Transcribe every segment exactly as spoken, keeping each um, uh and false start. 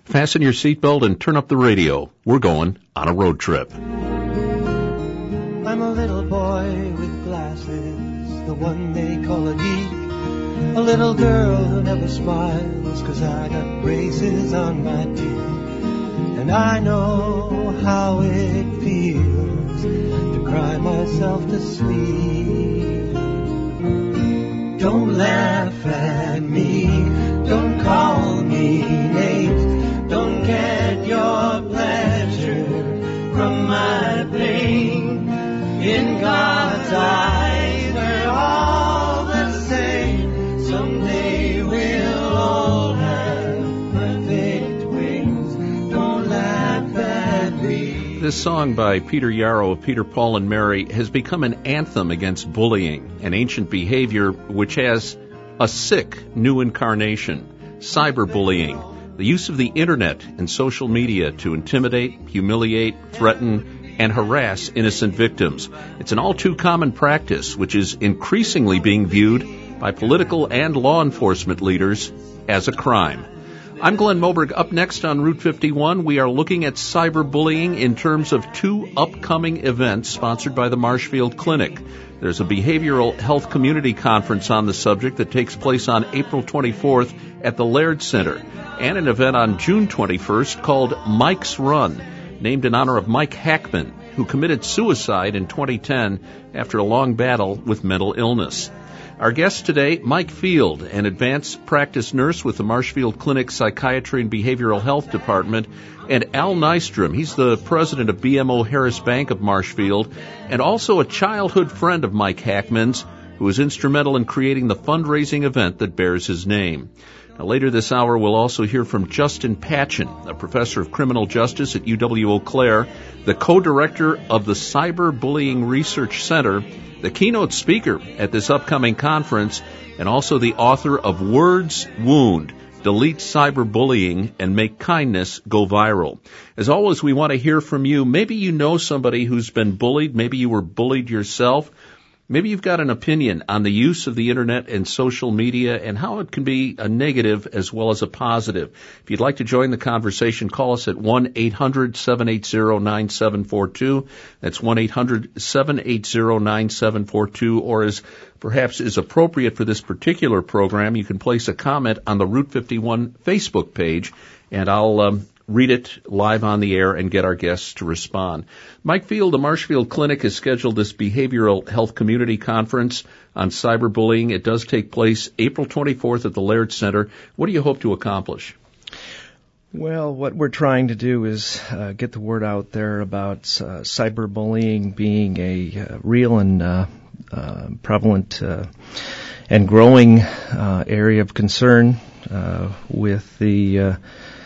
Fasten your seatbelt and turn up the radio. We're going on a road trip. I'm a little boy with glasses, the one they call a geek. A little girl who never smiles, 'cause I got braces on my teeth. And I know how it feels to cry myself to sleep. Don't laugh at me, don't call me names, don't get your pleasure from my pain. In God's eyes we're all the same. Someday we'll all have perfect wings. Don't laugh at me. This song by Peter Yarrow of Peter, Paul, and Mary has become an anthem against bullying, an ancient behavior which has a sick new incarnation, cyberbullying, the use of the internet and social media to intimidate, humiliate, threaten, and harass innocent victims. It's an all too common practice which is increasingly being viewed by political and law enforcement leaders as a crime. I'm Glenn Moberg. Up next on Route fifty-one, we are looking at cyberbullying in terms of two upcoming events sponsored by the Marshfield Clinic. There's a behavioral health community conference on the subject that takes place on April twenty-fourth at the Laird Center, and an event on June twenty-first called Mike's Run, named in honor of Mike Hackman, who committed suicide in twenty ten after a long battle with mental illness. Our guest today, Mike Field, an advanced practice nurse with the Marshfield Clinic Psychiatry and Behavioral Health Department, and Al Nystrom. He's the president of B M O Harris Bank of Marshfield, and also a childhood friend of Mike Hackman's, who was instrumental in creating the fundraising event that bears his name. Now, later this hour, we'll also hear from Justin Patchen, a professor of criminal justice at U W Eau Claire, the co-director of the Cyberbullying Research Center, the keynote speaker at this upcoming conference, and also the author of Words Wound, Delete Cyberbullying and Make Kindness Go Viral. As always, we want to hear from you. Maybe you know somebody who's been bullied. Maybe you were bullied yourself. Maybe you've got an opinion on the use of the internet and social media and how it can be a negative as well as a positive. If you'd like to join the conversation, call us at one eight hundred seven eight zero nine seven four two. That's one eight hundred seven eight zero nine seven four two. Or as perhaps is appropriate for this particular program, you can place a comment on the Route fifty-one Facebook page, and I'll um, read it live on the air and get our guests to respond. Mike Field, the Marshfield Clinic, has scheduled this behavioral health community conference on cyberbullying. It does take place April twenty-fourth at the Laird Center. What do you hope to accomplish? Well, what we're trying to do is uh, get the word out there about uh, cyberbullying being a uh, real and uh, uh, prevalent uh, and growing uh, area of concern uh, with the uh,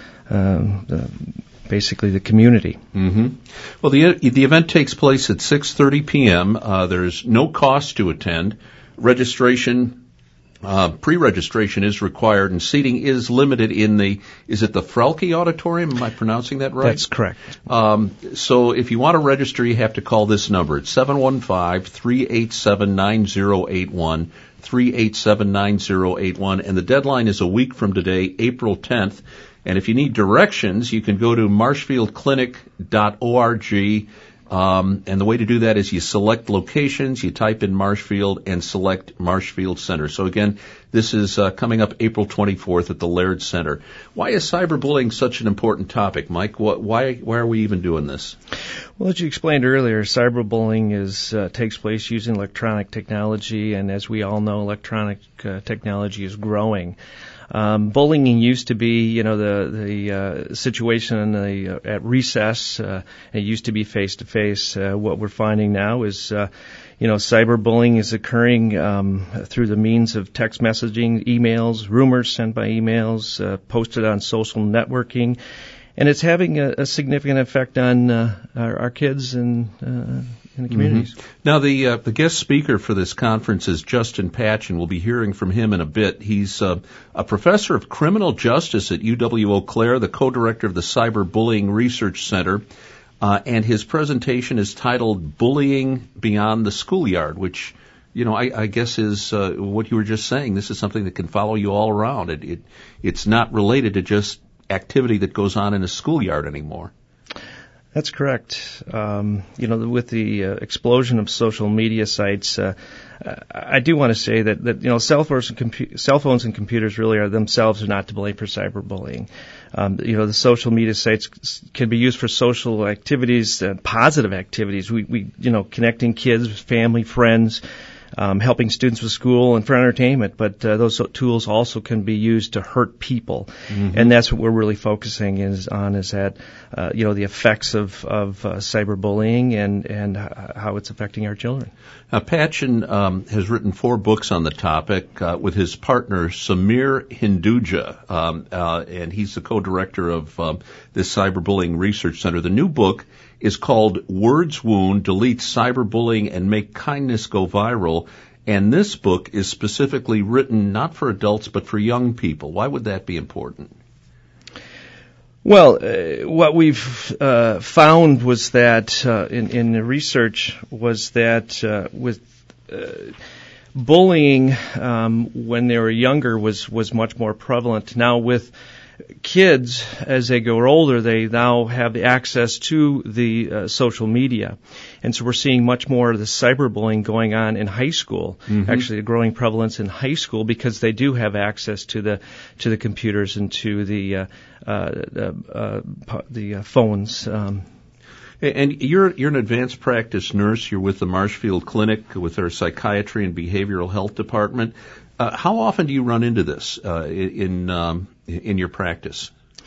Um, the, basically the community. Mm-hmm. Well, the the event takes place at six thirty p.m. Uh, there's no cost to attend. Registration, uh, pre-registration is required, and seating is limited in the, is it the Frelke Auditorium? Am I pronouncing that right? That's correct. Um, so if you want to register, you have to call this number. It's seven one five, three eight seven, nine zero eight one, three eight seven, nine zero eight one, and the deadline is a week from today, April tenth. And if you need directions, you can go to marshfield clinic dot org. Um, and the way to do that is you select locations, you type in Marshfield, and select Marshfield Center. So again, this is uh, coming up April twenty-fourth at the Laird Center. Why is cyberbullying such an important topic, Mike? What, why, why are we even doing this? Well, as you explained earlier, cyberbullying is uh, takes place using electronic technology, and as we all know, electronic uh, technology is growing. Um, bullying used to be, you know, the the uh, situation in the, uh, at recess. Uh, it used to be face to face. What we're finding now is, uh, you know, cyberbullying is occurring um, through the means of text messaging, emails, rumors sent by emails, uh, posted on social networking, and it's having a, a significant effect on uh, our, our kids and. Uh, in the communities. Mm-hmm. Now, the uh, the guest speaker for this conference is Justin Patchen. We'll be hearing from him in a bit. He's uh, a professor of criminal justice at U W Eau Claire, the co-director of the Cyberbullying Research Center, uh, and his presentation is titled Bullying Beyond the Schoolyard, which, you know, I, I guess is uh, what you were just saying. This is something that can follow you all around. It, it It's not related to just activity that goes on in a schoolyard anymore. That's correct. Um, you know, with the uh, explosion of social media sites, uh, I do want to say that, that you know, cell phones and, compu- cell phones and computers really are themselves are not to blame for cyberbullying. Um, you know, the social media sites can be used for social activities, uh, positive activities. We, we, you know, connecting kids, family, friends. Um, helping students with school and for entertainment, but uh, those tools also can be used to hurt people, mm-hmm. and that's what we're really focusing is on is that uh, you know the effects of of uh, cyberbullying and and how it's affecting our children. Now, Patchen um, has written four books on the topic uh, with his partner Samir Hinduja, um, uh, and he's the co-director of um, this Cyberbullying Research Center. The new book is called Words Wound, Delete Cyberbullying and Make Kindness Go Viral. And this book is specifically written not for adults but for young people. Why would that be important? Well, uh, what we've uh, found was that uh, in, in the research was that uh, with uh, bullying um, when they were younger was, was much more prevalent. Now with kids, as they grow older, they now have access to the uh, social media. And so we're seeing much more of the cyberbullying going on in high school, mm-hmm. actually a growing prevalence in high school because they do have access to the to the computers and to the uh, uh, uh, the uh, phones. Um, And you're you're an advanced practice nurse. You're with the Marshfield Clinic with their psychiatry and behavioral health department. Uh, how often do you run into this uh, in um, in your practice?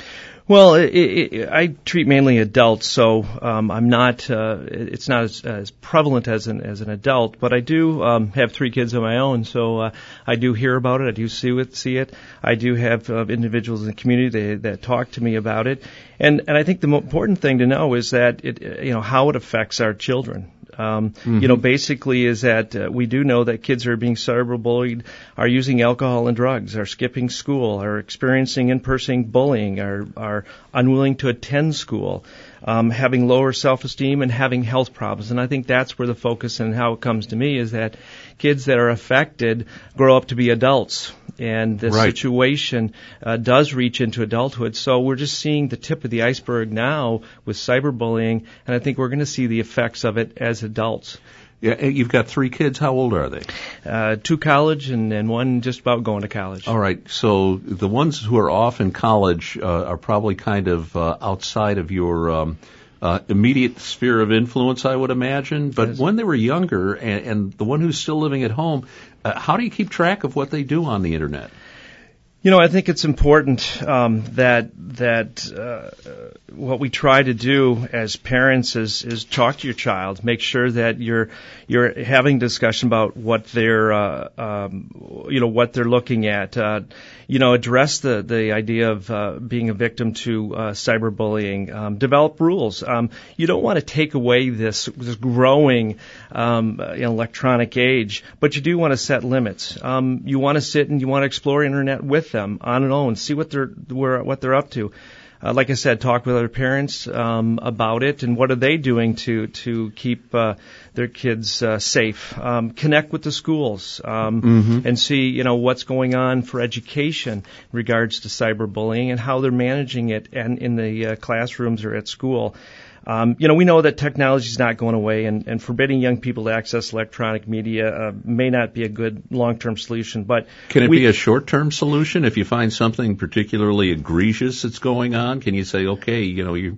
Well, it, it, I treat mainly adults, so um, I'm not. Uh, it's not as, as prevalent as an as an adult, but I do um, have three kids of my own, so uh, I do hear about it. I do see it. See it. I do have uh, individuals in the community that, that talk to me about it, and and I think the mo- important thing to know is that it you know how it affects our children. Um, mm-hmm. You know, basically is that uh, we do know that kids who are being cyberbullied are using alcohol and drugs, are skipping school, are experiencing in-person bullying, are, are unwilling to attend school, um, having lower self-esteem and having health problems. And I think that's where the focus and how it comes to me is that kids that are affected grow up to be adults. And the right. situation uh, does reach into adulthood. So we're just seeing the tip of the iceberg now with cyberbullying, and I think we're going to see the effects of it as adults. Yeah, you've got three kids. How old are they? Uh, two college and, and one just about going to college. All right. So the ones who are off in college uh, are probably kind of uh, outside of your um, uh, immediate sphere of influence, I would imagine. But yes. when they were younger, and, and the one who's still living at home, uh, how do you keep track of what they do on the Internet? You know, I think it's important um, that that uh, what we try to do as parents is is talk to your child, make sure that you're you're having discussion about what they're uh, um, you know what they're looking at. Uh, you know, address the the idea of uh, being a victim to uh, cyberbullying. Um, develop rules. Um, you don't want to take away this this growing um, electronic age, but you do want to set limits. Um, you want to sit and you want to explore internet with them on and on, see what they're what they're up to. Uh, like I said, talk with other parents um, about it and what are they doing to to keep uh, their kids uh, safe. Um, connect with the schools um, mm-hmm. and see you know what's going on for education in regards to cyberbullying and how they're managing it and in the uh, classrooms or at school. Um, you know, we know that technology is not going away, and, and forbidding young people to access electronic media uh, may not be a good long-term solution. But can it we, be a short-term solution if you find something particularly egregious that's going on? Can you say, okay, you know, you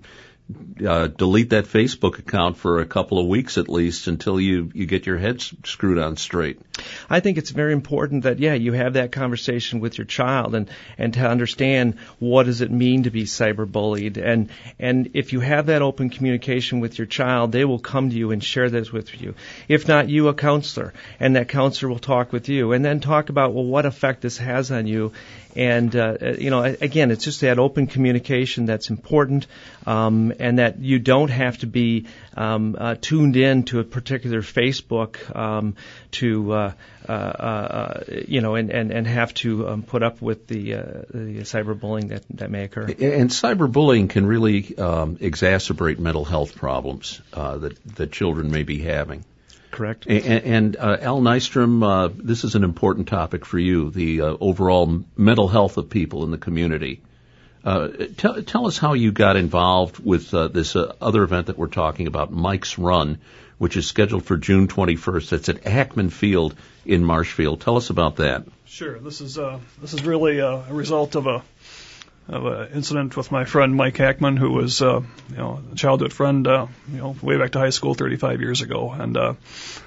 uh, delete that Facebook account for a couple of weeks at least until you you get your head screwed on straight? I think it's very important that, yeah, you have that conversation with your child and, and to understand what does it mean to be cyberbullied. And, and if you have that open communication with your child, they will come to you and share this with you. If not, you, a counselor, and that counselor will talk with you and then talk about, well, what effect this has on you. And, uh, you know, again, it's just that open communication that's important, um, and that you don't have to be um, uh, tuned in to a particular Facebook um, to, uh, uh, uh, you know, and, and, and have to um, put up with the, uh, the cyberbullying that, that may occur. And cyberbullying can really um, exacerbate mental health problems uh, that, that children may be having. Correct. And, and uh, Al Nystrom, uh, this is an important topic for you, the uh, overall mental health of people in the community. Uh, tell, tell us how you got involved with uh, this uh, other event that we're talking about, Mike's Run, which is scheduled for June twenty-first. It's at Hackman Field in Marshfield. Tell us about that. Sure. This is uh, this is really a, a result of a of an incident with my friend Mike Hackman, who was uh, you know a childhood friend, uh, you know way back to high school thirty-five years ago, and uh,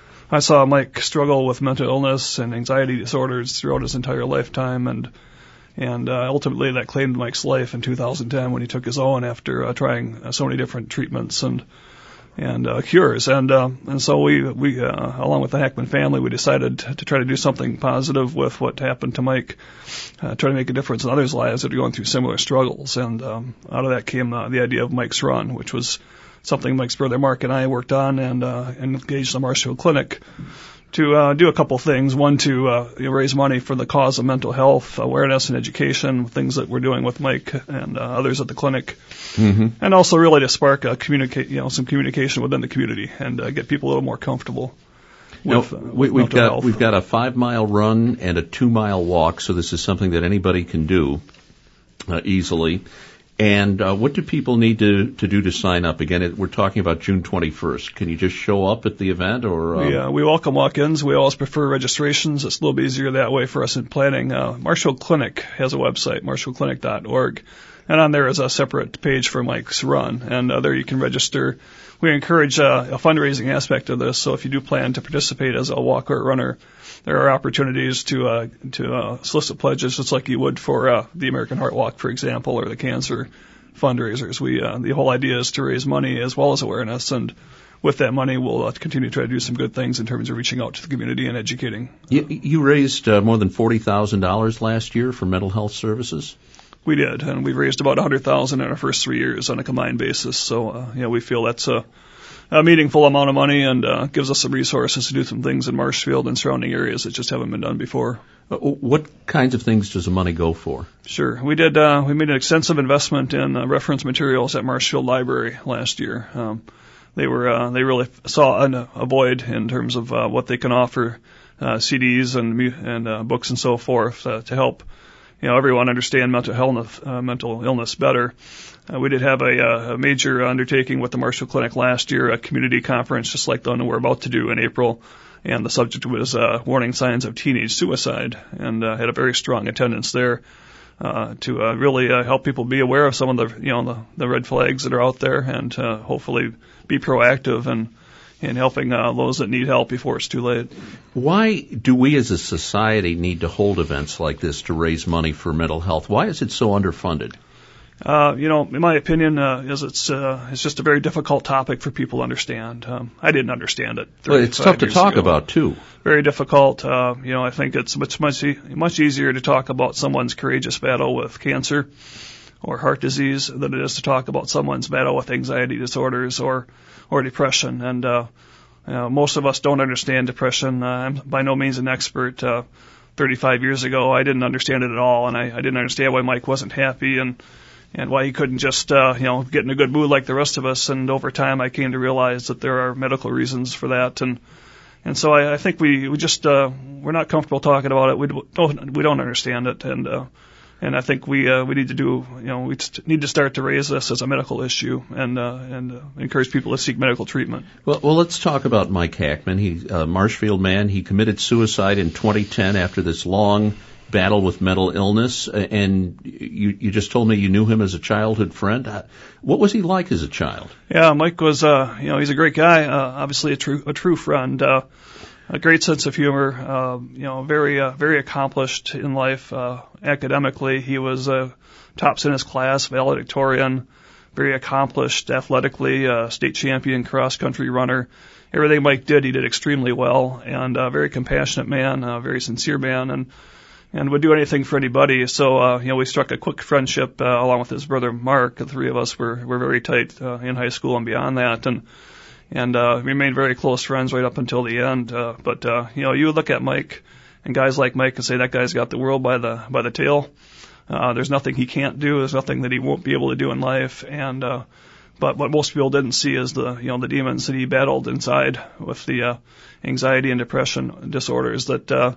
I saw Mike struggle with mental illness and anxiety disorders throughout his entire lifetime, and and uh, ultimately that claimed Mike's life in two thousand ten when he took his own after uh, trying uh, so many different treatments and and uh, cures. And uh, and so we, we uh, along with the Hackman family, we decided to try to do something positive with what happened to Mike, uh, try to make a difference in others' lives that are going through similar struggles. And um, out of that came uh, the idea of Mike's Run, which was something Mike's brother Mark and I worked on and, uh, and engaged the Marshfield Clinic to uh, do a couple things. One, to uh, raise money for the cause of mental health awareness and education, things that we're doing with Mike and uh, others at the clinic, mm-hmm. and also really to spark uh, communicate, you know, some communication within the community and uh, get people a little more comfortable with, now, uh, we, with we've mental got health. we've got a five mile run and a two mile walk, so this is something that anybody can do uh, easily. And uh, what do people need to, to do to sign up? Again, it, we're talking about June twenty-first. Can you just show up at the event, or? Uh... We, uh, we welcome walk-ins. We always prefer registrations. It's a little bit easier that way for us in planning. Uh, Marshfield Clinic has a website, marshfield clinic dot org, and on there is a separate page for Mike's Run, and uh, there you can register. We encourage uh, a fundraising aspect of this, so if you do plan to participate as a walker or runner, there are opportunities to uh, to uh, solicit pledges, just like you would for uh, the American Heart Walk, for example, or the cancer fundraisers. We uh, the whole idea is to raise money as well as awareness, and with that money, we'll uh, continue to try to do some good things in terms of reaching out to the community and educating. You, you raised uh, more than forty thousand dollars last year for mental health services? We did, and we've raised about one hundred thousand dollars in our first three years on a combined basis. So, uh, yeah, we feel that's a a meaningful amount of money and uh, gives us some resources to do some things in Marshfield and surrounding areas that just haven't been done before. What kinds of things does the money go for? Sure. We did, uh, we made an extensive investment in uh, reference materials at Marshfield Library last year. Um, they were, uh, they really saw an, a void in terms of uh, what they can offer, uh, C Ds and, and uh, books and so forth uh, to help, you know, everyone understand mental illness, uh, mental illness better. Uh, we did have a, a major undertaking with the Marshfield Clinic last year, a community conference just like the one we're about to do in April, and the subject was uh, warning signs of teenage suicide, and uh, had a very strong attendance there uh, to uh, really uh, help people be aware of some of the, you know, the, the red flags that are out there, and uh, hopefully be proactive and in helping uh, those that need help before it's too late. Why do we as a society need to hold events like this to raise money for mental health? Why is it so underfunded? Uh, you know, in my opinion, uh, is it's uh, it's just a very difficult topic for people to understand. Um, I didn't understand it. Well, it's tough to talk ago. about too. Very difficult. Uh, you know, I think it's much much much easier to talk about someone's courageous battle with cancer or heart disease than it is to talk about someone's battle with anxiety disorders or or depression. And uh, you know, most of us don't understand depression. Uh, I'm by no means an expert. Uh, thirty-five years ago, I didn't understand it at all, and I, I didn't understand why Mike wasn't happy and. and why he couldn't just, uh, you know, get in a good mood like the rest of us. And over time, I came to realize that there are medical reasons for that. And and so I, I think we, we just, uh, we're not comfortable talking about it. We don't, we don't understand it. And uh, and I think we uh, we need to do, you know, we need to start to raise this as a medical issue and uh, and uh, encourage people to seek medical treatment. Well, well, let's talk about Mike Hackman. He, uh, Marshfield man, he committed suicide in twenty ten after this long battle with mental illness, and you, you just told me you knew him as a childhood friend. What was he like as a child? Yeah, Mike was, uh, you know, he's a great guy, uh, obviously a true, a true friend, uh, a great sense of humor, uh, you know, very, uh, very accomplished in life, uh, academically. He was, uh, tops in his class, valedictorian, very accomplished athletically, uh, state champion cross-country runner. Everything Mike did, he did extremely well, and a very compassionate man, a very sincere man, and and would do anything for anybody. So, uh, you know, we struck a quick friendship, uh, along with his brother Mark. The three of us were, were very tight, uh, in high school and beyond that. And, and, uh, remained very close friends right up until the end. Uh, but, uh, you know, you would look at Mike and guys like Mike and say that guy's got the world by the, by the tail. Uh, there's nothing he can't do. There's nothing that he won't be able to do in life. And, uh, but what most people didn't see is the, you know, the demons that he battled inside with the, uh, anxiety and depression disorders that, uh,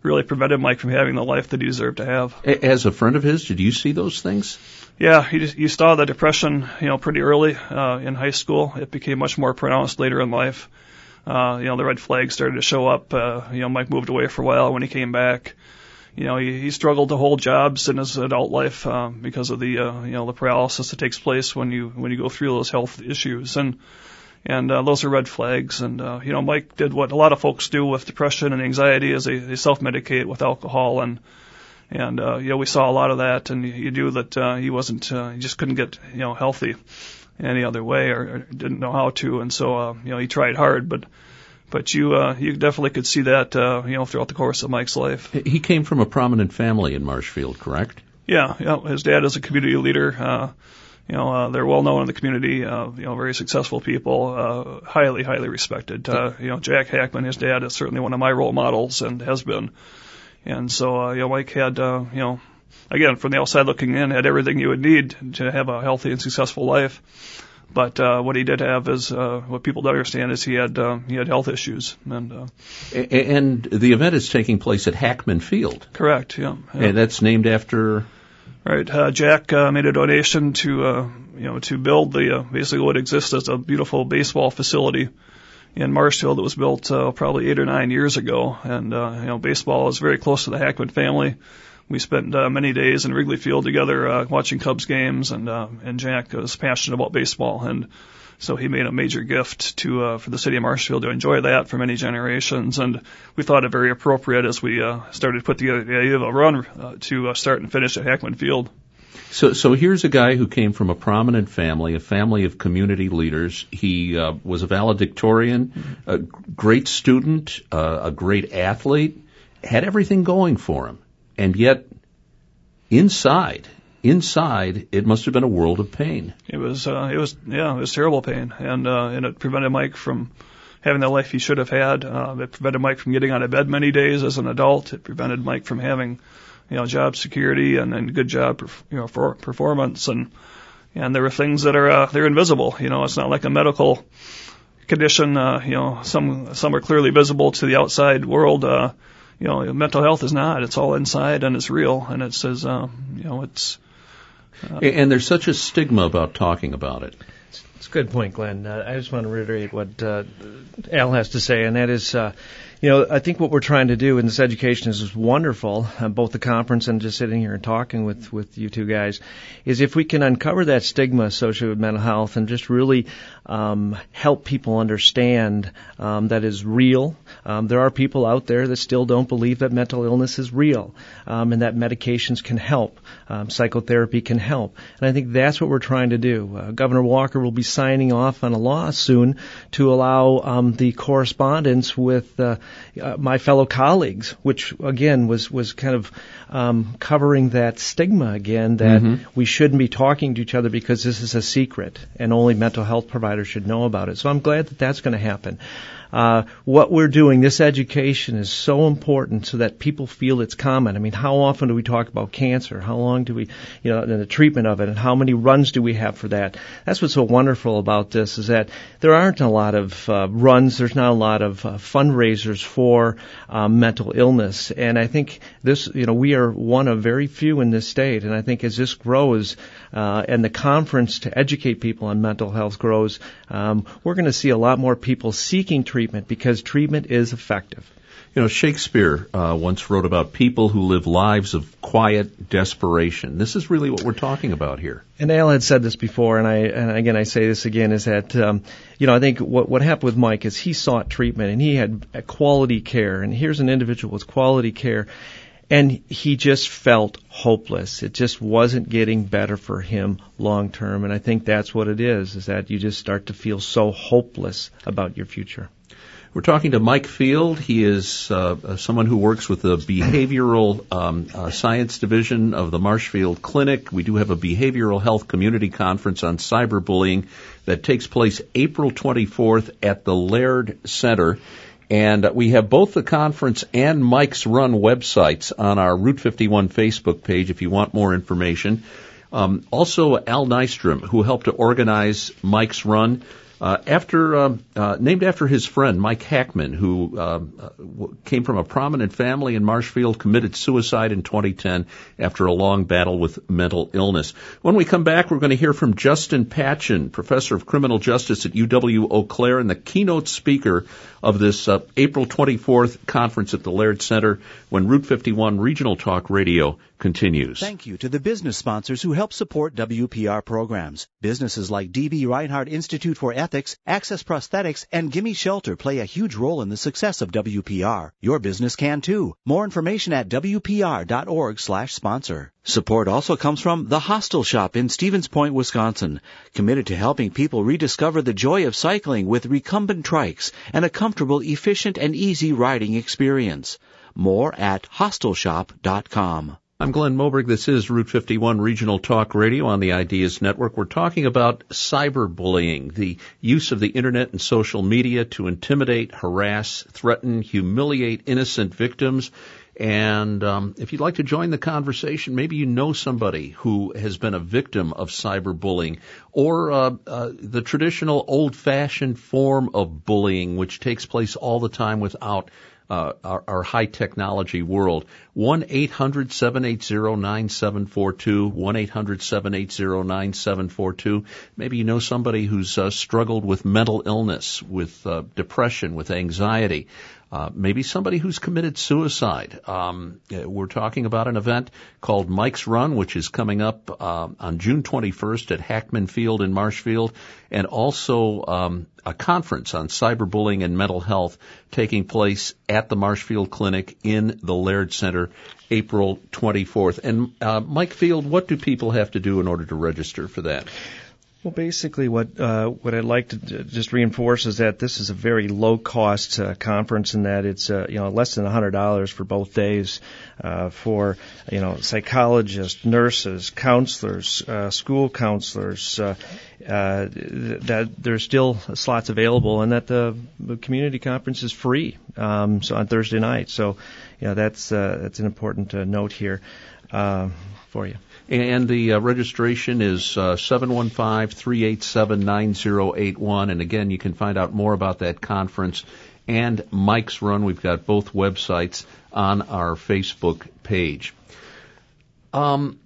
really prevented Mike from having the life that he deserved to have. As a friend of his, did you see those things? Yeah, you, you saw the depression, you know, pretty early uh, in high school. It became much more pronounced later in life. Uh, you know, the red flags started to show up. Uh, you know, Mike moved away for a while. When he came back, you know, he, he struggled to hold jobs in his adult life um, because of the, uh, you know, the paralysis that takes place when you when you go through those health issues. And and uh, those are red flags. And uh, you know, Mike did what a lot of folks do with depression and anxiety, is they, they self-medicate with alcohol. And and uh, you know, we saw a lot of that. And you knew that uh, he wasn't, uh, he just couldn't get, you know, healthy any other way, or, or didn't know how to. And so uh, you know, he tried hard, but. But you uh, you definitely could see that, uh, you know, throughout the course of Mike's life. He came from a prominent family in Marshfield, correct? Yeah, yeah. His dad is a community leader. Uh, you know, uh, they're well known in the community. Uh, you know, very successful people, uh, highly, highly respected. Uh, you know, Jack Hackman, his dad, is certainly one of my role models and has been. And so, uh, you know, Mike had, uh, you know, again, from the outside looking in, had everything you would need to have a healthy and successful life. But uh, what he did have is, uh, what people don't understand is he had uh, he had health issues. And uh, and the event is taking place at Hackman Field. Correct, yeah. yeah. And that's named after? Right. Uh, Jack uh, made a donation to, uh, you know, to build the, uh, basically what exists as a beautiful baseball facility in Marshfield that was built uh, probably eight or nine years ago. And, uh, you know, baseball is very close to the Hackman family. We spent uh, many days in Wrigley Field together uh, watching Cubs games, and uh, and Jack was passionate about baseball, and so he made a major gift to uh, for the city of Marshfield to enjoy that for many generations. And we thought it very appropriate as we uh, started to put together the idea of a run uh, to uh, start and finish at Hackman Field. So, so here's a guy who came from a prominent family, a family of community leaders. He uh, was a valedictorian, mm-hmm. a great student, uh, a great athlete, had everything going for him. And yet, inside, inside, it must have been a world of pain. It was, uh, it was, yeah, it was terrible pain, and uh, and it prevented Mike from having the life he should have had. Uh, it prevented Mike from getting out of bed many days as an adult. It prevented Mike from having, you know, job security and, and good job, you know, for performance. And and there were things that are uh, they're invisible. You know, it's not like a medical condition. Uh, you know, some some are clearly visible to the outside world. Uh, You know, mental health is not. It's all inside, and it's real, and it says, um, you know, it's. Uh, and there's such a stigma about talking about it. It's a good point, Glenn. Uh, I just want to reiterate what uh, Al has to say, and that is, uh, you know, I think what we're trying to do in this education is, is wonderful, uh, both the conference and just sitting here and talking with, with you two guys, is if we can uncover that stigma associated with mental health and just really um, help people understand um, that is real. Um, there are people out there that still don't believe that mental illness is real, um, and that medications can help, um, psychotherapy can help. And I think that's what we're trying to do. Uh, Governor Walker will be signing off on a law soon to allow um, the correspondence with uh, uh, my fellow colleagues, which again was was kind of um, covering that stigma again that mm-hmm. we shouldn't be talking to each other because this is a secret and only mental health providers should know about it. So I'm glad that that's going to happen. Uh, what we're doing, this education is so important so that people feel it's common. I mean, how often do we talk about cancer? How long do we, you know, and the treatment of it, and how many runs do we have for that? That's what's so wonderful about this, is that there aren't a lot of uh, runs, there's not a lot of uh, fundraisers for um, mental illness. And I think this, you know, we are one of very few in this state, and I think as this grows, uh, and the conference to educate people on mental health grows, um, we're going to see a lot more people seeking treatment. Treatment because treatment is effective. You know, Shakespeare uh, once wrote about people who live lives of quiet desperation. This is really what we're talking about here. And Al had said this before, and I and again I say this again, is that um, you know I think what what happened with Mike is he sought treatment and he had a quality care, and here's an individual with quality care, and he just felt hopeless. It just wasn't getting better for him long term, and I think that's what it is: is that you just start to feel so hopeless about your future. We're talking to Mike Field. He is uh, someone who works with the Behavioral um, uh, Science Division of the Marshfield Clinic. We do have a behavioral health community conference on cyberbullying that takes place April twenty-fourth at the Laird Center. And we have both the conference and Mike's Run websites on our Route fifty-one Facebook page if you want more information. Um, also, Al Nystrom, who helped to organize Mike's Run, Uh, after um, uh, named after his friend Mike Hackman, who uh, w- came from a prominent family in Marshfield, committed suicide in twenty ten after a long battle with mental illness. When we come back, we're going to hear from Justin Patchen, professor of criminal justice at U W Eau Claire and the keynote speaker of this uh, April twenty-fourth conference at the Laird Center, when Route fifty-one Regional Talk Radio continues. Thank you to the business sponsors who help support W P R programs. Businesses like D B Reinhardt Institute for Ethics, Access Prosthetics, and Gimme Shelter play a huge role in the success of W P R. Your business can too. More information at W P R dot org slash sponsor. Support also comes from The Hostel Shop in Stevens Point, Wisconsin, committed to helping people rediscover the joy of cycling with recumbent trikes and a comfortable, efficient, and easy riding experience. More at hostel shop dot com. I'm Glenn Moberg. This is Route fifty-one Regional Talk Radio on the Ideas Network. We're talking about cyberbullying, the use of the Internet and social media to intimidate, harass, threaten, humiliate innocent victims. And um, if you'd like to join the conversation, maybe you know somebody who has been a victim of cyberbullying, or uh, uh, the traditional old-fashioned form of bullying, which takes place all the time without Uh, our, our high technology world. one eight hundred seven eight zero nine seven four two, one eight hundred seven eight zero nine seven four two. Maybe you know somebody who's uh, struggled with mental illness, with uh, depression, with anxiety. Uh, maybe somebody who's committed suicide. Um, we're talking about an event called Mike's Run, which is coming up uh, on June twenty-first at Hackman Field in Marshfield, and also um, a conference on cyberbullying and mental health taking place at the Marshfield Clinic in the Laird Center, April twenty-fourth. And uh, Mike Field, what do people have to do in order to register for that? Well, basically, what uh, what I'd like to d- just reinforce is that this is a very low cost uh, conference, in that it's uh, you know less than a hundred dollars for both days, uh, for you know psychologists, nurses, counselors, uh, school counselors. Uh, uh, that there's still slots available, and that the, the community conference is free. Um, so on Thursday night, so you know that's uh, that's an important uh, note here uh, for you. And the uh, registration is uh, seven one five, three eight seven, nine zero eight one. And again, you can find out more about that conference and Mike's Run. We've got both websites on our Facebook page. Um,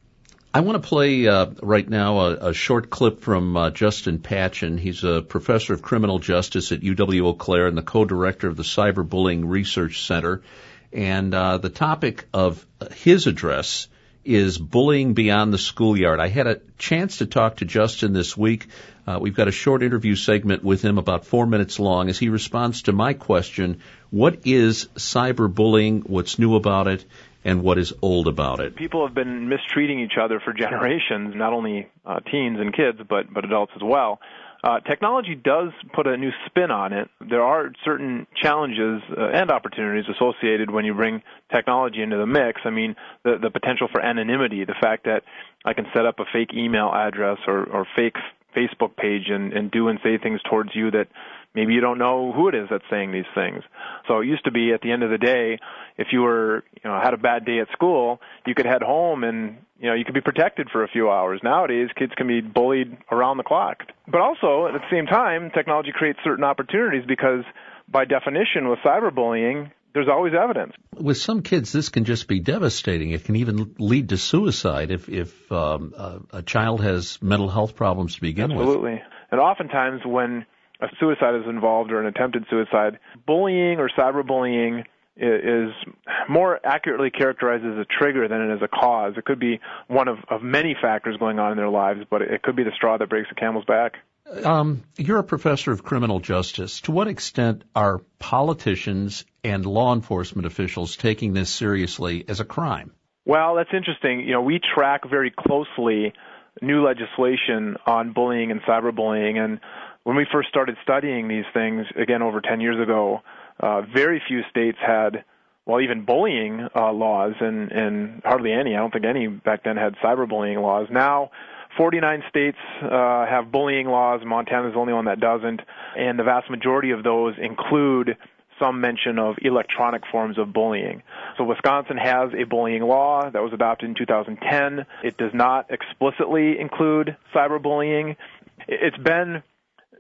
I want to play uh, right now a, a short clip from uh, Justin Patchen. He's a professor of criminal justice at U W Eau Claire and the co-director of the Cyberbullying Research Center. And uh, the topic of his address is bullying beyond the schoolyard. I had a chance to talk to Justin this week. Uh, we've got a short interview segment with him, about four minutes long, as he responds to my question, what is cyberbullying, what's new about it, and what is old about it? People have been mistreating each other for generations, not only uh, teens and kids, but, but adults as well. Uh, technology does put a new spin on it. There are certain challenges uh, and opportunities associated when you bring technology into the mix. I mean, the, the potential for anonymity, the fact that I can set up a fake email address or, or fake Facebook page and, and do and say things towards you that maybe you don't know who it is that's saying these things. So it used to be, at the end of the day, if you were, you know, had a bad day at school, you could head home and, you know, you could be protected for a few hours. Nowadays, kids can be bullied around the clock. But also, at the same time, technology creates certain opportunities because, by definition, with cyberbullying, there's always evidence. With some kids, this can just be devastating. It can even lead to suicide if, if um, a, a child has mental health problems to begin Absolutely. with. Absolutely. And oftentimes when a suicide is involved or an attempted suicide, bullying or cyberbullying is more accurately characterized as a trigger than it is a cause. It could be one of, of many factors going on in their lives, but it could be the straw that breaks the camel's back. Um, you're a professor of criminal justice. To what extent are politicians and law enforcement officials taking this seriously as a crime? Well, that's interesting. You know, we track very closely new legislation on bullying and cyberbullying, and when we first started studying these things, again, over ten years ago, uh, very few states had, well, even bullying uh, laws, and, and hardly any. I don't think any back then had cyberbullying laws. Now, forty-nine states uh, have bullying laws. Montana's the only one that doesn't, and the vast majority of those include some mention of electronic forms of bullying. So Wisconsin has a bullying law that was adopted in two thousand ten. It does not explicitly include cyberbullying. It's been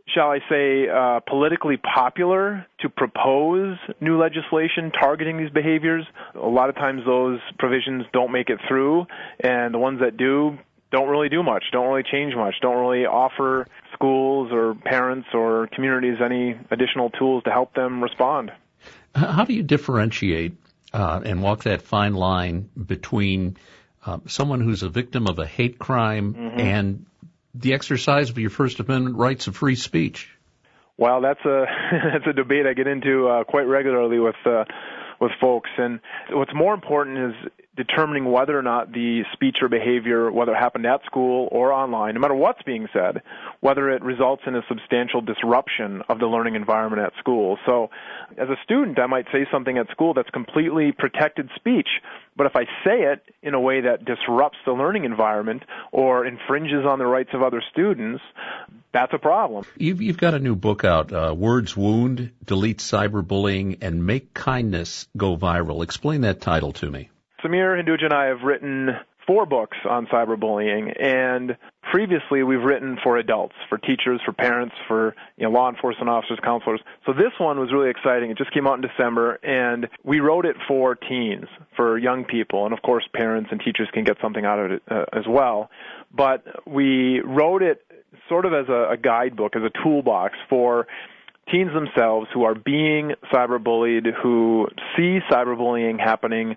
shall I say, uh, politically popular to propose new legislation targeting these behaviors. A lot of times those provisions don't make it through, and the ones that do don't really do much, don't really change much, don't really offer schools or parents or communities any additional tools to help them respond. How do you differentiate uh, and walk that fine line between uh, someone who's a victim of a hate crime mm-hmm. and the exercise of your First Amendment rights of free speech? Well, that's a that's a debate I get into uh, quite regularly with uh, with folks, and what's more important is determining whether or not the speech or behavior, whether it happened at school or online, no matter what's being said, whether it results in a substantial disruption of the learning environment at school. So as a student, I might say something at school that's completely protected speech, but if I say it in a way that disrupts the learning environment or infringes on the rights of other students, that's a problem. You've, you've got a new book out, uh, Words Wound, Delete Cyberbullying, and Make Kindness Go Viral. Explain that title to me. Samir Hinduja and I have written four books on cyberbullying, and previously we've written for adults, for teachers, for parents, for you know, law enforcement officers, counselors. So this one was really exciting. It just came out in December, and we wrote it for teens, for young people, and of course parents and teachers can get something out of it uh, as well. But we wrote it sort of as a, a guidebook, as a toolbox for teens themselves who are being cyberbullied, who see cyberbullying happening,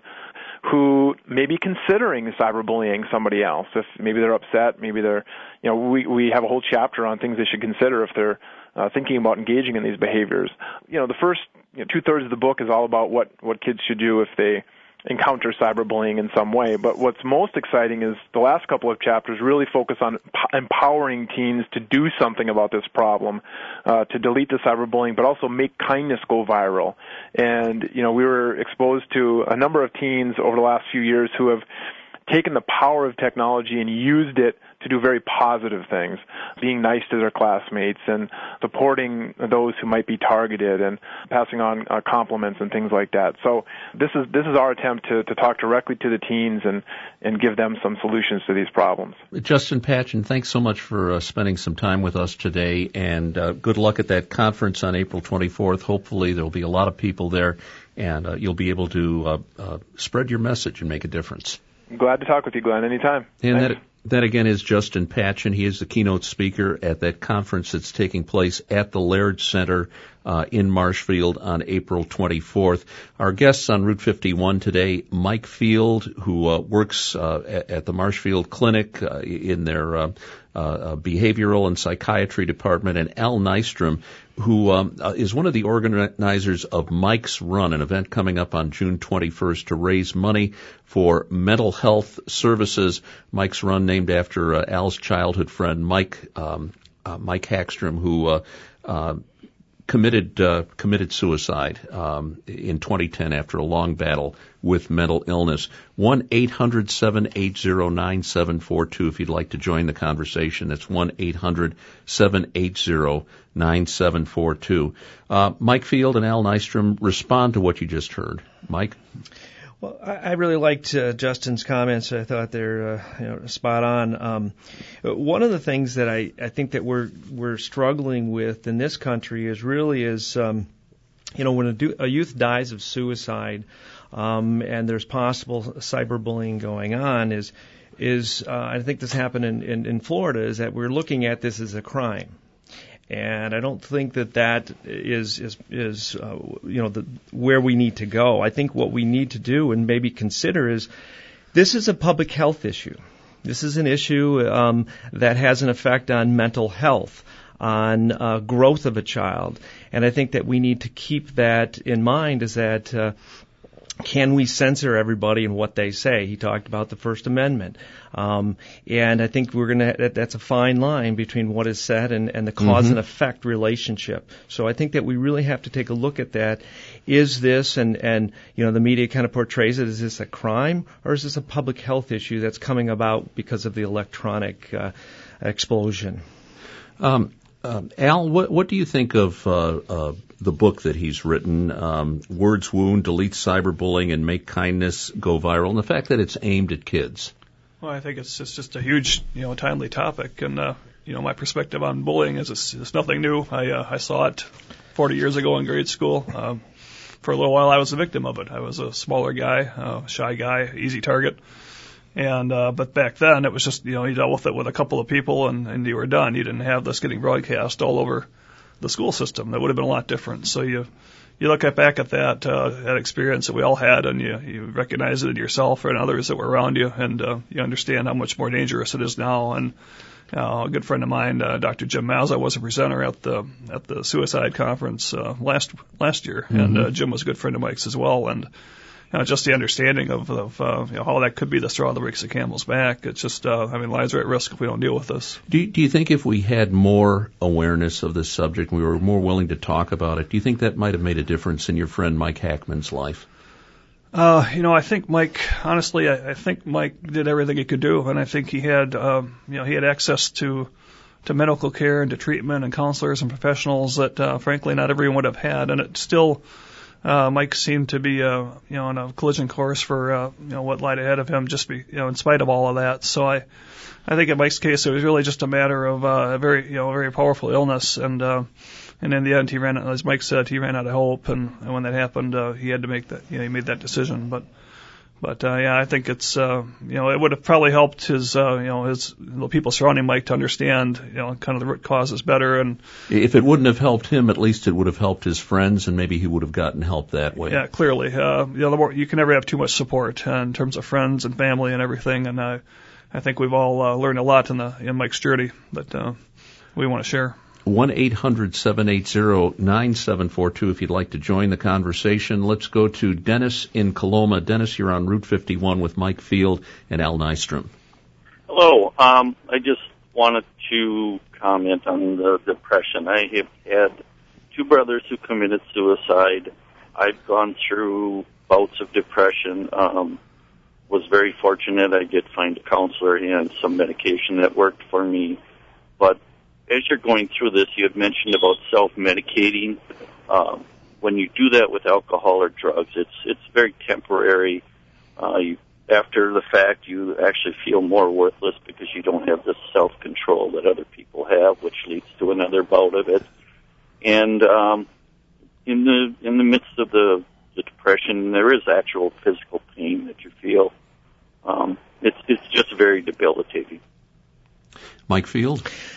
who may be considering cyberbullying somebody else. If maybe they're upset, maybe they're, you know, we, we have a whole chapter on things they should consider if they're uh, thinking about engaging in these behaviors. You know, the first you know, two-thirds of the book is all about what, what kids should do if they encounter cyberbullying in some way. But what's most exciting is the last couple of chapters really focus on p- empowering teens to do something about this problem, uh, to delete the cyberbullying, but also make kindness go viral. And, you know, we were exposed to a number of teens over the last few years who have taken the power of technology and used it to do very positive things, being nice to their classmates and supporting those who might be targeted and passing on uh, compliments and things like that. So this is this is our attempt to, to talk directly to the teens and, and give them some solutions to these problems. Justin Patchen, thanks so much for uh, spending some time with us today, and uh, good luck at that conference on April twenty-fourth. Hopefully there will be a lot of people there, and uh, you'll be able to uh, uh, spread your message and make a difference. Glad to talk with you, Glenn, anytime. And that, that, again, is Justin Patchen. He is the keynote speaker at that conference that's taking place at the Laird Center uh, in Marshfield on April twenty-fourth. Our guests on Route fifty-one today, Mike Field, who uh, works uh, at, at the Marshfield Clinic uh, in their uh, uh, behavioral and psychiatry department, and Al Nystrom, who um, uh, is one of the organizers of Mike's Run, an event coming up on June twenty-first to raise money for mental health services. Mike's Run named after uh, Al's childhood friend, Mike um, uh, Mike Hackstrom, who uh, uh, committed uh, committed suicide um, in twenty ten after a long battle with mental illness. one eight hundred seven eight zero nine seven four two if you'd like to join the conversation. That's one eight hundred seven eight zero nine seven four two. Uh, Mike Field and Al Nystrom, respond to what you just heard. Mike? Well, I, I really liked uh, Justin's comments. I thought they're uh, you know, spot on. Um, one of the things that I, I think that we're we're struggling with in this country is really is um, you know when a, do, a youth dies of suicide um, and there's possible cyberbullying going on is is uh, I think this happened in, in, in Florida is that we're looking at this as a crime. And I don't think that that is is is uh, you know the, where we need to go. I think what we need to do and maybe consider is this is a public health issue. This is an issue um, that has an effect on mental health, on uh, growth of a child, and I think that we need to keep that in mind. Is that uh, can we censor everybody and what they say? He talked about the First Amendment. Um, and I think we're going to, that, that's a fine line between what is said and, and the cause mm-hmm. and effect relationship. So I think that we really have to take a look at that. Is this, and, and, you know, the media kind of portrays it, is this a crime or is this a public health issue that's coming about because of the electronic uh, explosion? Um, um, Al, what, what do you think of, uh, uh, the book that he's written, um, Words Wound, Delete Cyberbullying, and Make Kindness Go Viral, and the fact that it's aimed at kids? Well, I think it's just, just a huge, you know, timely topic. And, uh, you know, my perspective on bullying is it's, it's nothing new. I uh, I saw it forty years ago in grade school. Um, for a little while, I was a victim of it. I was a smaller guy, uh, shy guy, easy target. And uh, but back then, it was just, you know, you dealt with it with a couple of people, and, and you were done. You didn't have this getting broadcast all over the school system. That would have been a lot different. So you you look at back at that uh, that experience that we all had, and you you recognize it in yourself and others that were around you, and uh, you understand how much more dangerous it is now. And uh, a good friend of mine, uh, Doctor Jim Mazza, was a presenter at the at the suicide conference uh, last last year, mm-hmm. and uh, Jim was a good friend of Mike's as well. And Uh, just the understanding of, of uh, you know, how that could be the straw that breaks the camel's back. It's just, uh, I mean, lives are at risk if we don't deal with this. Do you, do you think if we had more awareness of this subject, we were more willing to talk about it, do you think that might have made a difference in your friend Mike Hackman's life? Uh, you know, I think Mike, honestly, I, I think Mike did everything he could do, and I think he had, um, you know, he had access to to medical care and to treatment and counselors and professionals that, uh, frankly, not everyone would have had, and it still. Uh, Mike seemed to be, uh, you know, on a collision course for, uh, you know, what lied ahead of him, just be, you know, in spite of all of that. So I, I think in Mike's case, it was really just a matter of, uh, a very, you know, a very powerful illness. And, uh, and in the end, he ran, as Mike said, he ran out of hope. And, and when that happened, uh, he had to make that, you know, he made that decision. But, But, uh, yeah, I think it's, uh, you know, it would have probably helped his, uh, you know, his, the people surrounding Mike to understand, you know, kind of the root causes better. And if it wouldn't have helped him, at least it would have helped his friends, and maybe he would have gotten help that way. Yeah, clearly. Uh, you know, the more, you can never have too much support uh, in terms of friends and family and everything. And, uh, I think we've all, uh, learned a lot in the, in Mike's journey that, uh, we want to share. one eight hundred seven eight zero nine seven four two if you'd like to join the conversation. Let's go to Dennis in Coloma. Dennis, you're on Route fifty-one with Mike Field and Al Nystrom. Hello. Um, I just wanted to comment on the depression. I have had two brothers who committed suicide. I've gone through bouts of depression. Um, was very fortunate. I did find a counselor and some medication that worked for me. But as you're going through this, you had mentioned about self-medicating. Um, when you do that with alcohol or drugs, it's it's very temporary. Uh, you, after the fact, you actually feel more worthless because you don't have the self-control that other people have, which leads to another bout of it. And um, in the in the midst of the, the depression, there is actual physical pain that you feel. Um, it's it's just very debilitating. Mike Field?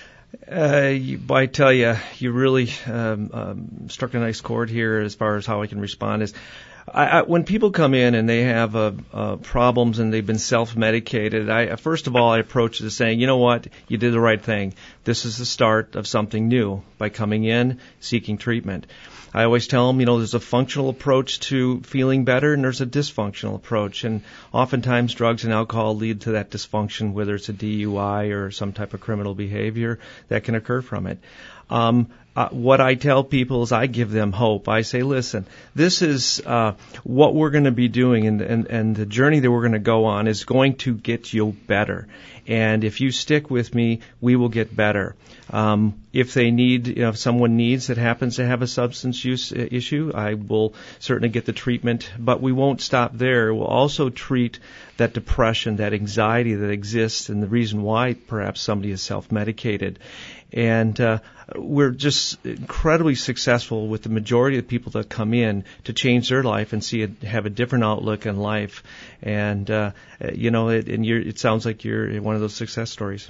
Uh, you, I tell you, you really um, um, struck a nice chord here as far as how I can respond. Is I, I, when people come in and they have uh, uh, problems and they've been self-medicated, I first of all I approach it as saying, you know what, you did the right thing. This is the start of something new by coming in, seeking treatment. I always tell them, you know, there's a functional approach to feeling better and there's a dysfunctional approach. And oftentimes drugs and alcohol lead to that dysfunction, whether it's a D U I or some type of criminal behavior that can occur from it. Um, uh, what I tell people is I give them hope. I say, listen, this is uh, what we're going to be doing, and, and, and the journey that we're going to go on is going to get you better. And if you stick with me, we will get better. Um, if they need, you know, if someone needs that happens to have a substance use issue, I will certainly get the treatment. But we won't stop there. We'll also treat that depression, that anxiety that exists, and the reason why perhaps somebody is self-medicated. And uh, we're just incredibly successful with the majority of the people that come in to change their life and see it, have a different outlook in life. And uh, you know, it, and you're, it sounds like you're one of those success stories.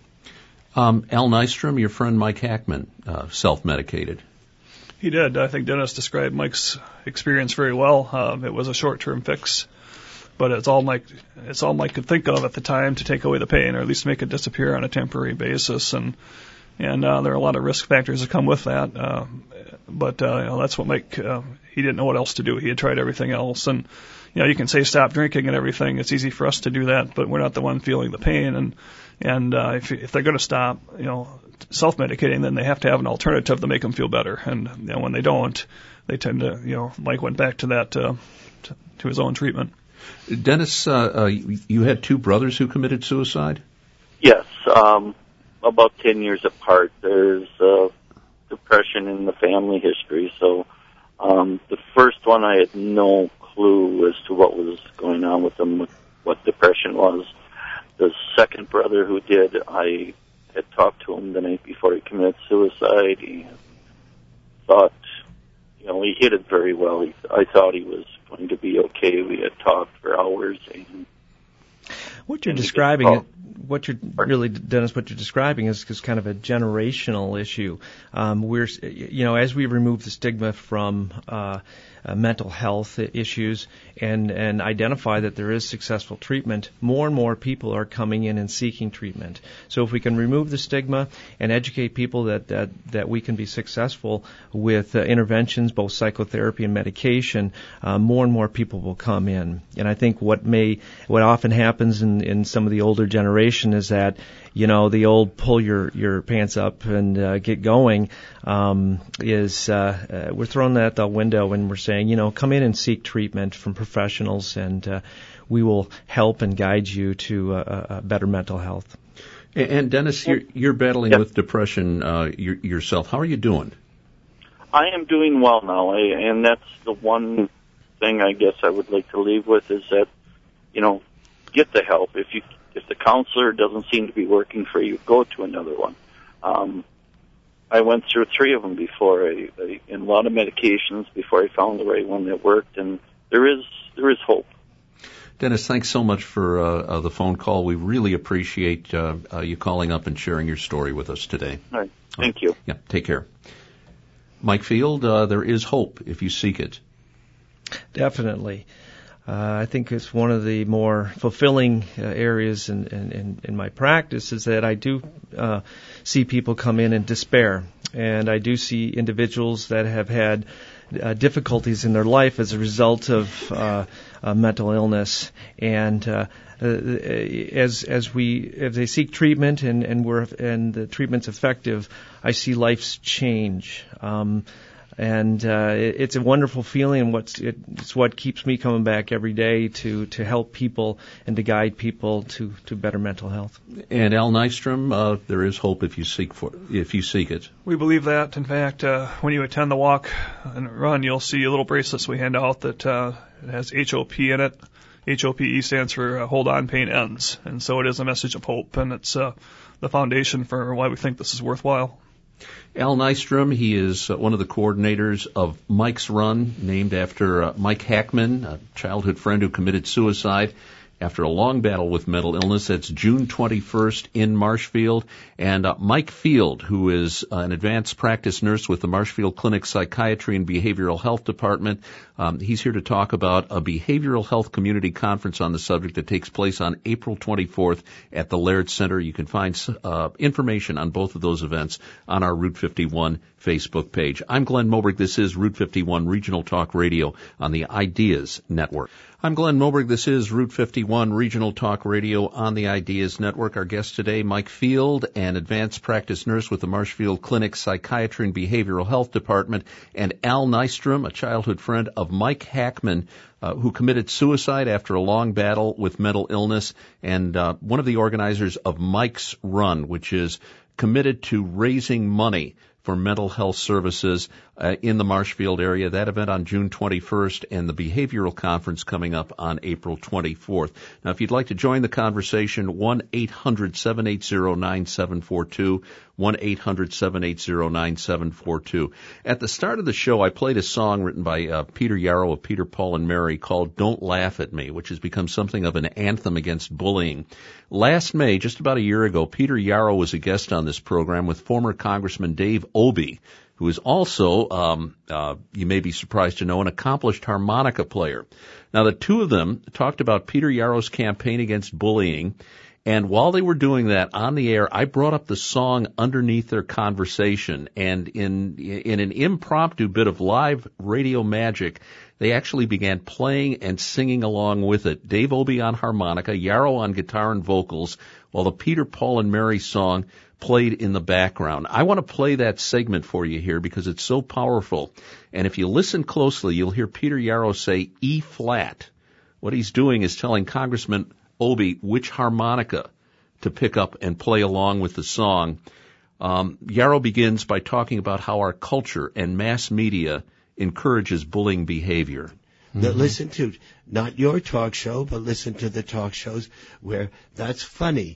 Um, Al Nystrom, your friend Mike Hackman, uh, self-medicated. He did. I think Dennis described Mike's experience very well. Um, it was a short-term fix, but it's all Mike. It's all Mike could think of at the time to take away the pain, or at least make it disappear on a temporary basis. And and uh, there are a lot of risk factors that come with that. Uh, but uh, you know, that's what Mike. Uh, he didn't know what else to do. He had tried everything else, and you know, you can say stop drinking and everything. It's easy for us to do that, but we're not the one feeling the pain. And and uh, if if they're going to stop, you know, self-medicating, then they have to have an alternative to make them feel better. And you know, when they don't, they tend to, you know, Mike went back to that uh, to, to his own treatment. Dennis, uh, uh, you had two brothers who committed suicide? Yes, um, about ten years apart. There's uh, depression in the family history. So um, the first one, I had no clue as to what was going on with them, what depression was. The second brother who did, I had talked to him the night before he committed suicide. He thought, you know, he hit it very well. He, I thought he was going to be okay. We had talked for hours. And, what you're describing, what you're really, Dennis, what you're describing is, is kind of a generational issue. Um, we're, you know, as we remove the stigma from uh, uh, mental health issues and and identify that there is successful treatment, more and more people are coming in and seeking treatment. So if we can remove the stigma and educate people that that, that we can be successful with uh, interventions, both psychotherapy and medication, uh, more and more people will come in. And I think what may what often happens in, in some of the older generation is that, you know, the old pull your, your pants up and uh, get going um, is uh, uh, we're throwing that out the window and we're saying, you know, come in and seek treatment from professionals, and uh, we will help and guide you to uh, uh, better mental health. And, and Dennis, you're, you're battling yep. with depression uh, your, yourself. How are you doing? I am doing well now, I, and that's the one thing I guess I would like to leave with is that, you know, get the help. If you if the counselor doesn't seem to be working for you, go to another one. Um, I went through three of them before, I, I, and a lot of medications before I found the right one that worked, and there is there is hope. Dennis, thanks so much for uh, uh, the phone call. We really appreciate uh, uh, you calling up and sharing your story with us today. All right. Thank you. Yeah, take care. Mike Field, uh, there is hope if you seek it. Definitely. Uh, I think it's one of the more fulfilling uh, areas in, in, in my practice is that I do uh, see people come in in despair, and I do see individuals that have had uh, difficulties in their life as a result of uh, uh, mental illness, and uh, uh, as as we if they seek treatment and and we're and the treatment's effective, I see lives change. Um, And uh, it, it's a wonderful feeling, and what's it, it's what keeps me coming back every day to, to help people and to guide people to, to better mental health. And Al Nystrom, uh, there is hope if you seek for if you seek it. We believe that. In fact, uh, when you attend the walk and run, you'll see little bracelets we hand out that uh, it has H O P in it. H O P E stands for uh, Hold On, Pain Ends, and so it is a message of hope, and it's uh, the foundation for why we think this is worthwhile. Al Nystrom, he is uh, one of the coordinators of Mike's Run, named after uh, Mike Hackman, a childhood friend who committed suicide after a long battle with mental illness. That's June twenty-first in Marshfield. And uh, Mike Field, who is uh, an advanced practice nurse with the Marshfield Clinic Psychiatry and Behavioral Health Department. Um, he's here to talk about a behavioral health community conference on the subject that takes place on April twenty-fourth at the Laird Center. You can find uh, information on both of those events on our Route fifty-one Facebook page. I'm Glenn Moberg. This is Route fifty-one Regional Talk Radio on the Ideas Network. I'm Glenn Moberg. This is Route fifty-one Regional Talk Radio on the Ideas Network. Our guest today, Mike Field, an advanced practice nurse with the Marshfield Clinic Psychiatry and Behavioral Health Department, and Al Nystrom, a childhood friend of Mike Hackman, uh, who committed suicide after a long battle with mental illness, and uh, one of the organizers of Mike's Run, which is committed to raising money for mental health services uh, in the Marshfield area. That event on June twenty-first, and the behavioral conference coming up on April twenty-fourth. Now, if you'd like to join the conversation, one eight hundred seven eight zero nine seven four two, one eight hundred seven eight zero nine seven four two. At the start of the show, I played a song written by uh, Peter Yarrow of Peter, Paul, and Mary called Don't Laugh at Me, which has become something of an anthem against bullying. Last May, just about a year ago, Peter Yarrow was a guest on this program with former Congressman Dave Obey, who is also, um, uh, you may be surprised to know, an accomplished harmonica player. Now, the two of them talked about Peter Yarrow's campaign against bullying, and while they were doing that on the air, I brought up the song underneath their conversation, and in in an impromptu bit of live radio magic, they actually began playing and singing along with it. Dave Obey on harmonica, Yarrow on guitar and vocals, while the Peter, Paul, and Mary song played in the background. I want to play that segment for you here because it's so powerful. And if you listen closely, you'll hear Peter Yarrow say E flat. What he's doing is telling Congressman Obey which harmonica to pick up and play along with the song. Um, Yarrow begins by talking about how our culture and mass media encourages bullying behavior. Mm-hmm. That listen to not your talk show, but listen to the talk shows where that's funny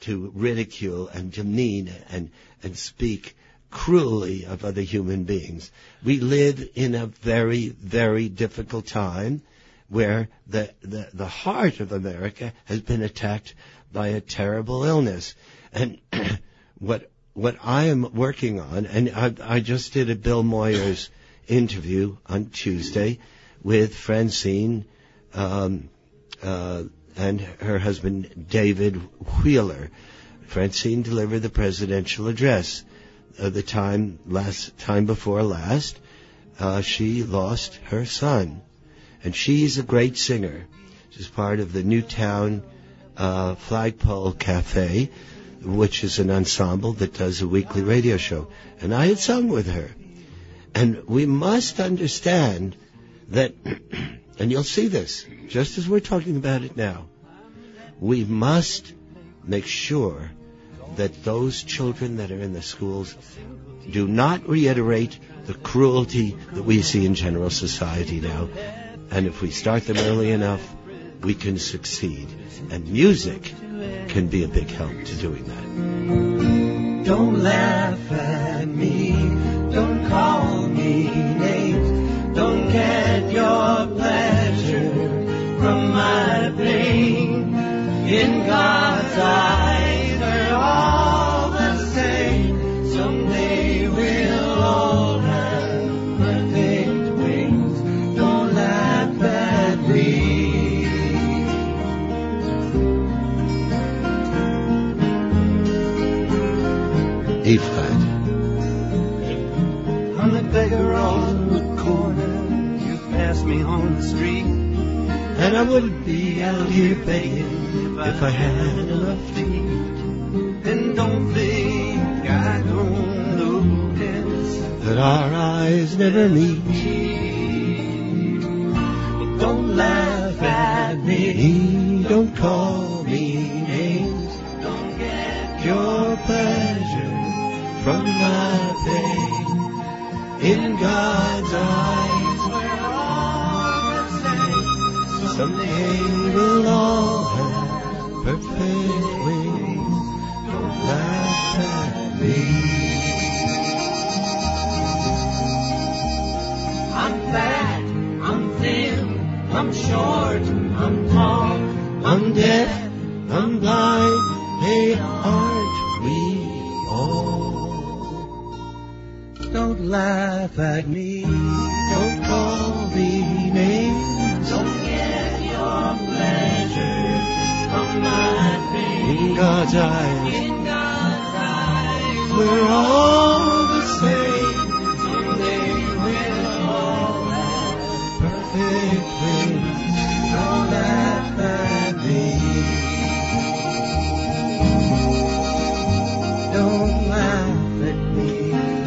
to ridicule and demean and, and speak cruelly of other human beings. We live in a very, very difficult time where the, the, the heart of America has been attacked by a terrible illness. And what what I am working on, and I, I just did a Bill Moyers interview on Tuesday with Francine um, uh, and her husband David Wheeler. Francine delivered the presidential address. Uh, the time last time before last, uh, she lost her son, and she's a great singer. She's part of the Newtown uh, Flagpole Cafe, which is an ensemble that does a weekly radio show. And I had sung with her. And we must understand that, and you'll see this, just as we're talking about it now, we must make sure that those children that are in the schools do not reiterate the cruelty that we see in general society now. And if we start them early enough, we can succeed. And music can be a big help to doing that. Don't laugh at me, don't call me names, don't get your pleasure from my pain. In God's eyes we're all the same, someday we'll all have perfect wings. Don't laugh at me. E flat. I'm the beggar on the corner, you pass me on the street, And I wouldn't be out here begging if I had enough to eat. and don't think I don't notice That our eyes never meet. Don't laugh at me, Don't call me names. don't get Your pleasure from my pain. In God's eyes, we're all the same. someday we'll all have perfect wings. Don't laugh at me. I'm fat, I'm thin, I'm short, I'm tall, I'm deaf, I'm blind, hey, aren't we all? don't laugh at me, Don't call me names. don't get your pleasure from my pain. In God's eyes, In God's eyes, we're all the same. someday we'll all have Perfect wings. don't laugh at me. Don't laugh at me.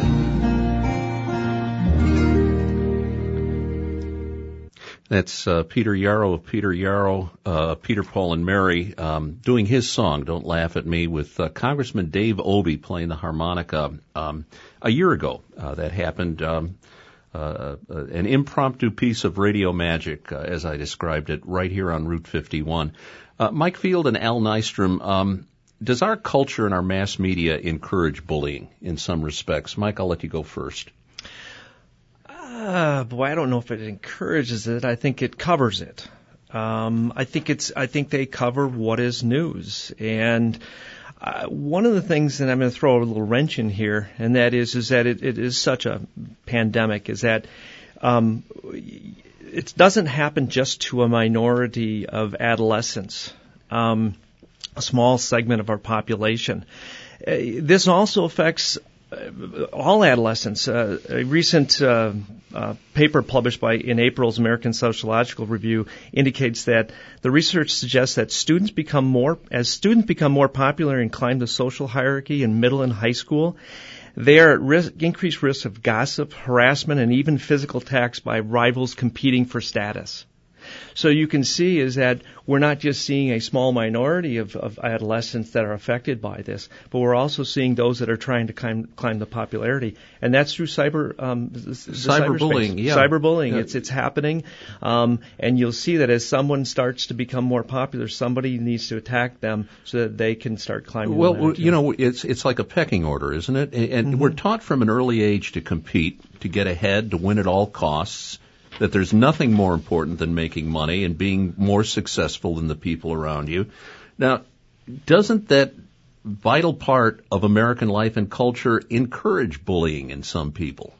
That's uh, Peter Yarrow of Peter Yarrow, uh, Peter, Paul, and Mary, um, doing his song, Don't Laugh at Me, with uh, Congressman Dave Obey playing the harmonica um, a year ago. Uh, that happened, um, uh, uh, an impromptu piece of radio magic, uh, as I described it, right here on Route fifty-one. Uh, Mike Field and Al Nystrom, um, does our culture and our mass media encourage bullying in some respects? Mike, I'll let you go first. Uh, boy, I don't know if it encourages it. I think it covers it. Um, I think it's. I think they cover what is news. And uh, one of the things that I'm going to throw a little wrench in here, and that is, is that it, it is such a pandemic, is that um, it doesn't happen just to a minority of adolescents, um, a small segment of our population. Uh, this also affects all adolescents. Uh, a recent uh, uh, paper published by in April's American Sociological Review indicates that the research suggests that students become more as students become more popular and climb the social hierarchy in middle and high school, they are at risk, increased risk of gossip, harassment, and even physical attacks by rivals competing for status. So you can see is that we're not just seeing a small minority of, of adolescents that are affected by this, but we're also seeing those that are trying to climb, climb the popularity, and that's through cyber um, the, the cyberbullying. Cyberspace. Yeah, cyberbullying. Yeah. It's it's happening, um, and you'll see that as someone starts to become more popular, somebody needs to attack them so that they can start climbing. Well, the ladder you know, it's it's like a pecking order, isn't it? And, and mm-hmm. we're taught from an early age to compete, to get ahead, to win at all costs, that there's nothing more important than making money and being more successful than the people around you. Now, doesn't that vital part of American life and culture encourage bullying in some people?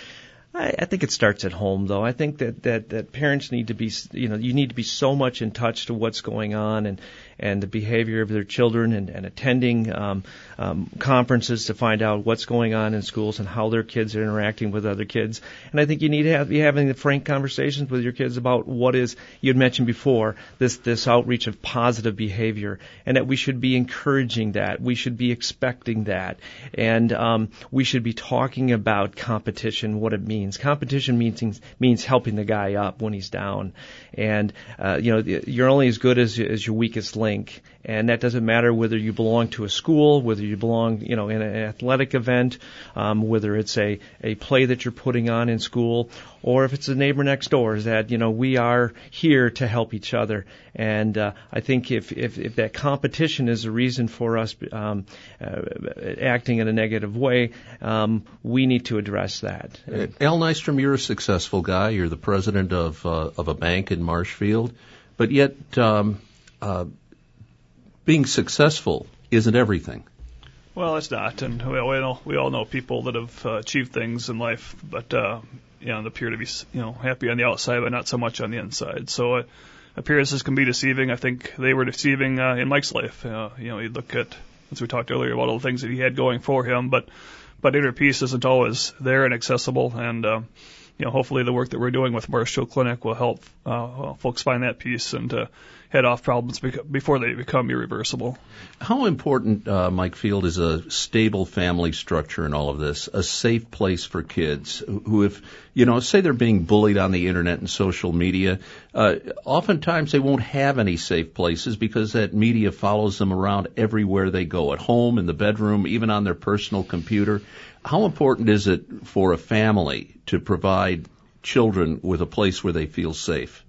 I, I think it starts at home, though. I think that, that, that parents need to be, you know, you need to be so much in touch to what's going on and, and the behavior of their children and, and attending um, um, conferences to find out what's going on in schools and how their kids are interacting with other kids. And I think you need to have, be having the frank conversations with your kids about what is, you had mentioned before, this, this outreach of positive behavior, and that we should be encouraging that. We should be expecting that. And um, we should be talking about competition, what it means. Competition means means helping the guy up when he's down, and uh, you know you're only as good as as your weakest link, and that doesn't matter whether you belong to a school, whether you belong you know in an athletic event, um, whether it's a a play that you're putting on in school, or if it's a neighbor next door. Is that you know we are here to help each other, and uh, I think if, if if that competition is a reason for us um, uh, acting in a negative way, um, we need to address that. Uh, Al Nystrom, you're a successful guy. You're the president of uh, of a bank in Marshfield, but yet um, uh, being successful isn't everything. Well, it's not, and we all, we all, we all know people that have uh, achieved things in life, but uh, you know, appear to be you know happy on the outside, but not so much on the inside. So uh, appearances can be deceiving. I think they were deceiving uh, in Mike's life. Uh, you know, you look at, as we talked earlier, about all the things that he had going for him, but but inner peace isn't always there and accessible, and uh, you know, hopefully the work that we're doing with Marshfield Clinic will help uh, well, folks find that peace and uh, head off problems bec- before they become irreversible. How important, uh, Mike Field, is a stable family structure in all of this, a safe place for kids who, if, you know, say they're being bullied on the internet and social media, uh, oftentimes they won't have any safe places because that media follows them around everywhere they go, at home, in the bedroom, even on their personal computer. How important is it for a family to provide children with a place where they feel safe?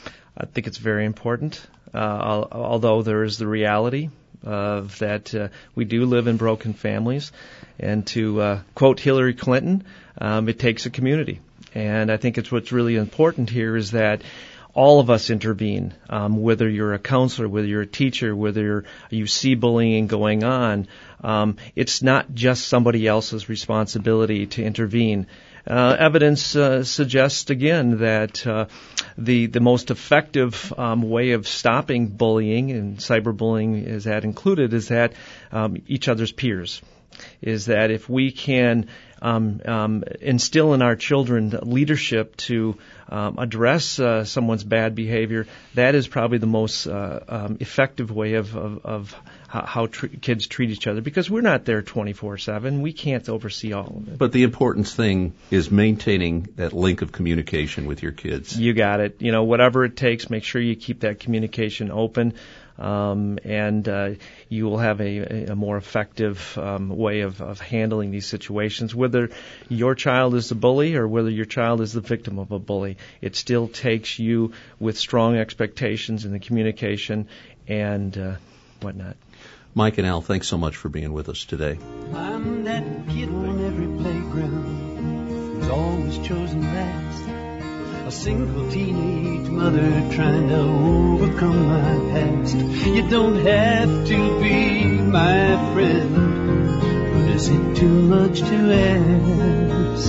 I think it's very important, uh, although there is the reality of that uh, we do live in broken families. And to uh, quote Hillary Clinton, um, it takes a community. And I think it's what's really important here is that all of us intervene, um, whether you're a counselor, whether you're a teacher, whether you're, you see bullying going on. Um, it's not just somebody else's responsibility to intervene. Uh, evidence uh, suggests again that uh, the the most effective um, way of stopping bullying, and cyberbullying is that included, is that um, each other's peers. Is that if we can um, um, instill in our children leadership to um, address uh, someone's bad behavior, that is probably the most uh, um, effective way of, of, of how, how tr- kids treat each other, because we're not there twenty-four seven. We can't oversee all of it. But the important thing is maintaining that link of communication with your kids. You got it. You know, whatever it takes, make sure you keep that communication open. Um, and uh, you will have a, a more effective um, way of, of handling these situations. Whether your child is the bully or whether your child is the victim of a bully, it still takes you with strong expectations in the communication and uh, whatnot. Mike and Al, thanks so much for being with us today. I'm that kid on every playground who's always chosen last. A single teenage mother trying to overcome my past. You don't have to be my friend, but is it too much to ask?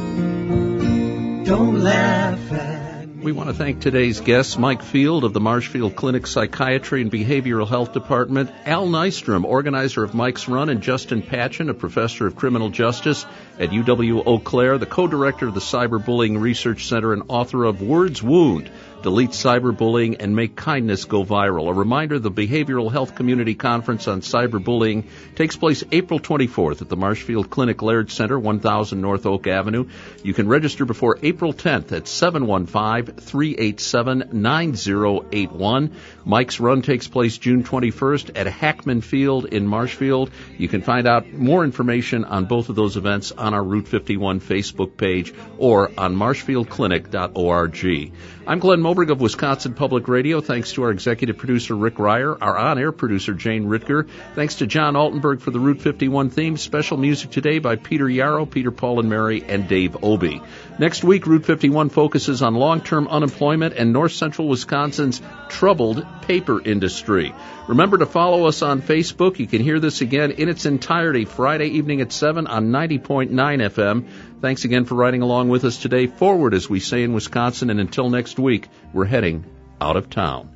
Don't laugh at me. We want to thank today's guests, Mike Field of the Marshfield Clinic Psychiatry and Behavioral Health Department, Al Nystrom, organizer of Mike's Run, and Justin Patchen, a professor of criminal justice at U W Eau Claire, the co-director of the Cyberbullying Research Center and author of Words Wound, delete cyberbullying, and make kindness go viral. A reminder, the Behavioral Health Community Conference on Cyberbullying takes place April twenty-fourth at the Marshfield Clinic Laird Center, one thousand North Oak Avenue. You can register before April tenth at seven one five, three eight seven, nine zero eight one. Mike's Run takes place June twenty-first at Hackman Field in Marshfield. You can find out more information on both of those events on our Route fifty-one Facebook page or on marshfield clinic dot org. I'm Glenn Moberg of Wisconsin Public Radio. Thanks to our executive producer, Rick Ryer, our on-air producer, Jane Ritger. Thanks to John Altenberg for the Route fifty-one theme. Special music today by Peter Yarrow, Peter, Paul, and Mary, and Dave Obey. Next week, Route fifty-one focuses on long-term unemployment and north central Wisconsin's troubled paper industry. Remember to follow us on Facebook. You can hear this again in its entirety Friday evening at seven on ninety point nine F M. Thanks again for riding along with us today. Forward, as we say in Wisconsin, and until next week, we're heading out of town.